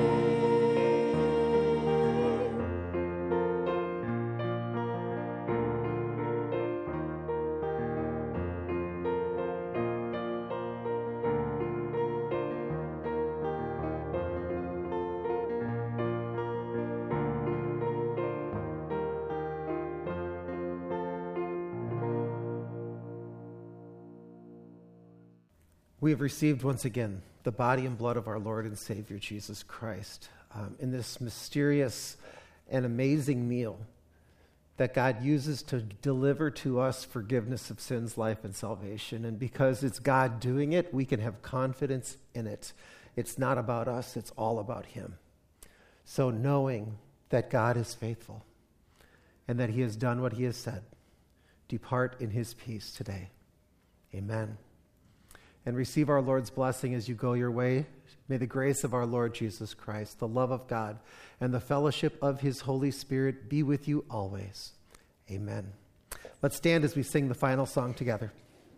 We have received once again the body and blood of our Lord and Savior Jesus Christ um, in this mysterious and amazing meal that God uses to deliver to us forgiveness of sins, life, and salvation. And because it's God doing it, we can have confidence in it. It's not about us, it's all about Him. So knowing that God is faithful and that He has done what He has said, depart in His peace today. Amen. And receive our Lord's blessing as you go your way. May the grace of our Lord Jesus Christ, the love of God, and the fellowship of His Holy Spirit be with you always. Amen. Let's stand as we sing the final song together.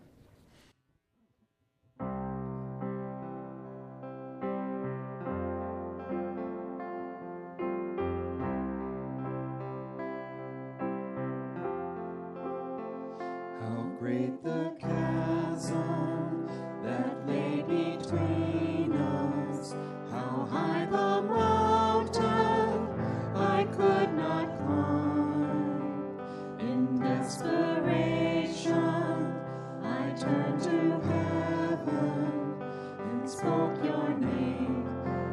How great the chasm that lay between us, how high the mountain I could not climb. In desperation, I turned to heaven and spoke your name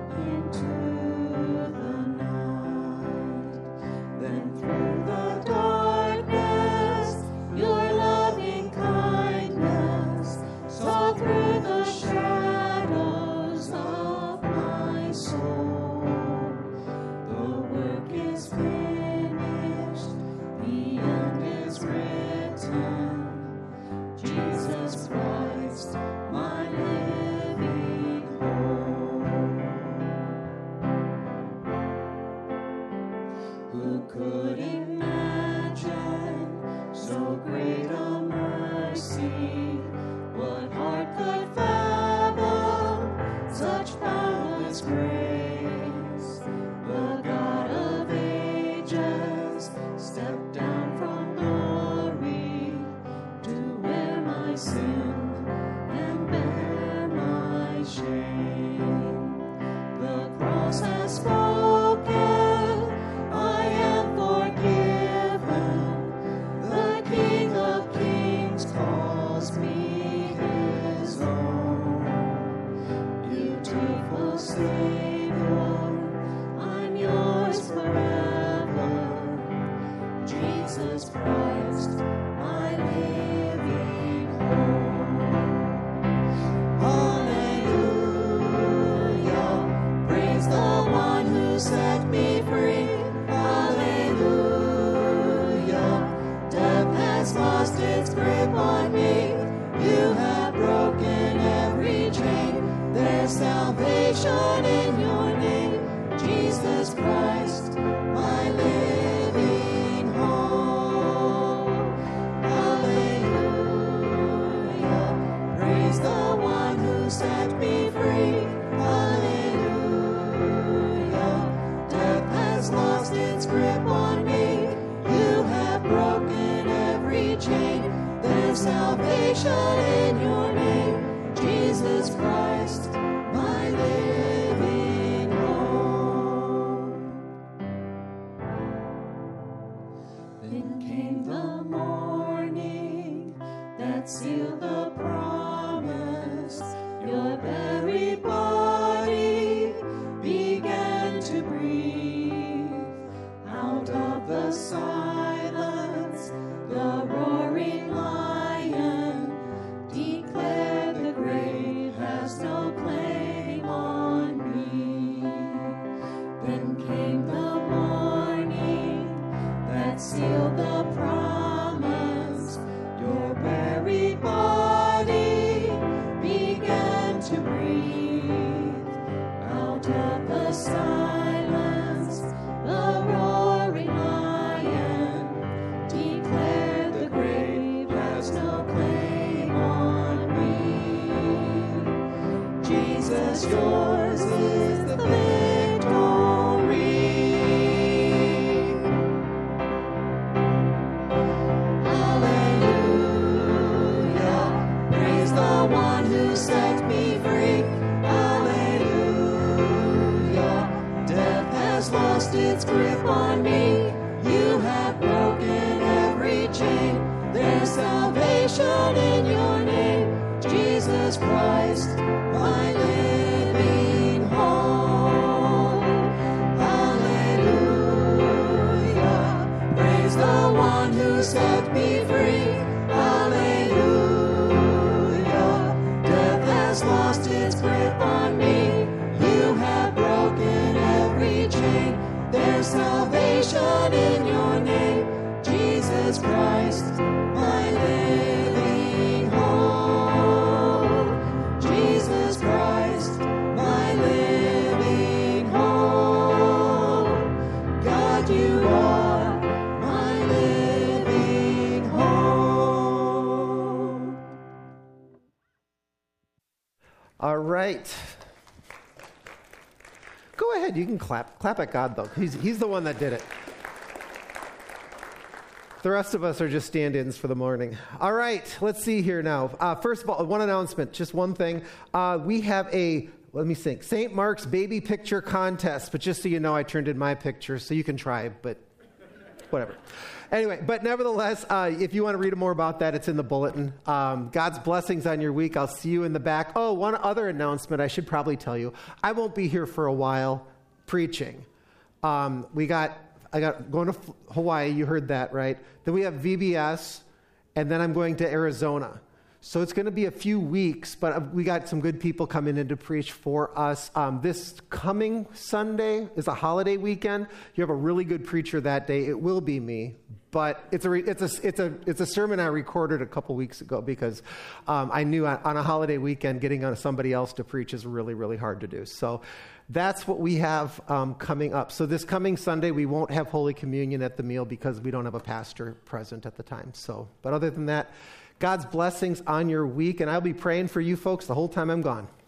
into the night. Then through the darkness, your loving kindness saw through the shadows of my soul. such boundless grace. The God of ages stepped down from glory to wear my sin and bear my shame. The cross has spoken, I am forgiven. The King of Kings calls me his own. Beautiful Savior, I'm yours forever. Jesus Christ, my living hope. Hallelujah, praise the one who set me free. Hallelujah, death has lost its grip on me. You have broken every chain. There's salvation in your name, Jesus Christ, my living hope. Hallelujah, praise the one who set me free. Hallelujah, death has lost its grip on me. You have broken every chain. There's salvation in your name, Jesus Christ, my living hope. Then came the morning that sealed the promise. Your very body began to breathe. Out of the silence, the roaring lion declared the grave has no claim on me. Then came the morning that sealed the promise. Your very body began to breathe. Out of the silence, the roaring lion declared the grave has no claim on me. Jesus, yours is the victory. Hallelujah, praise the one who set me free. Hallelujah, death has lost its grip on me. You have broken every chain. There's salvation in your name, Jesus Christ, my living hope. Hallelujah, praise the one who set me free. Hallelujah, death has lost its grip on me. You have broken every chain. There's salvation in your name, Jesus Christ, my living hope. Jesus Christ, my living hope. God, you are my living hope.
All right. Go ahead. You can clap. Clap at God, though. He's, he's the one that did it. The rest of us are just stand-ins for the morning. All right. Let's see here now. Uh, first of all, one announcement. Just one thing. Uh, we have a, let me think, Saint Mark's Baby Picture Contest. But just so you know, I turned in my picture, so you can try, but whatever. Anyway, but nevertheless, uh, if you want to read more about that, it's in the bulletin. Um, God's blessings on your week. I'll see you in the back. Oh, one other announcement I should probably tell you. I won't be here for a while preaching. Um, we got, I got going to Hawaii. You heard that, right? Then we have V B S, and then I'm going to Arizona. So it's going to be a few weeks, but we got some good people coming in to preach for us. Um, this coming Sunday is a holiday weekend. You have a really good preacher that day. It will be me, but it's a it's a it's a it's a sermon I recorded a couple weeks ago because um, I knew on a holiday weekend getting on somebody else to preach is really really hard to do. So that's what we have um, coming up. So this coming Sunday we won't have Holy Communion at the meal because we don't have a pastor present at the time. So, but other than that, God's blessings on your week, and I'll be praying for you folks the whole time I'm gone.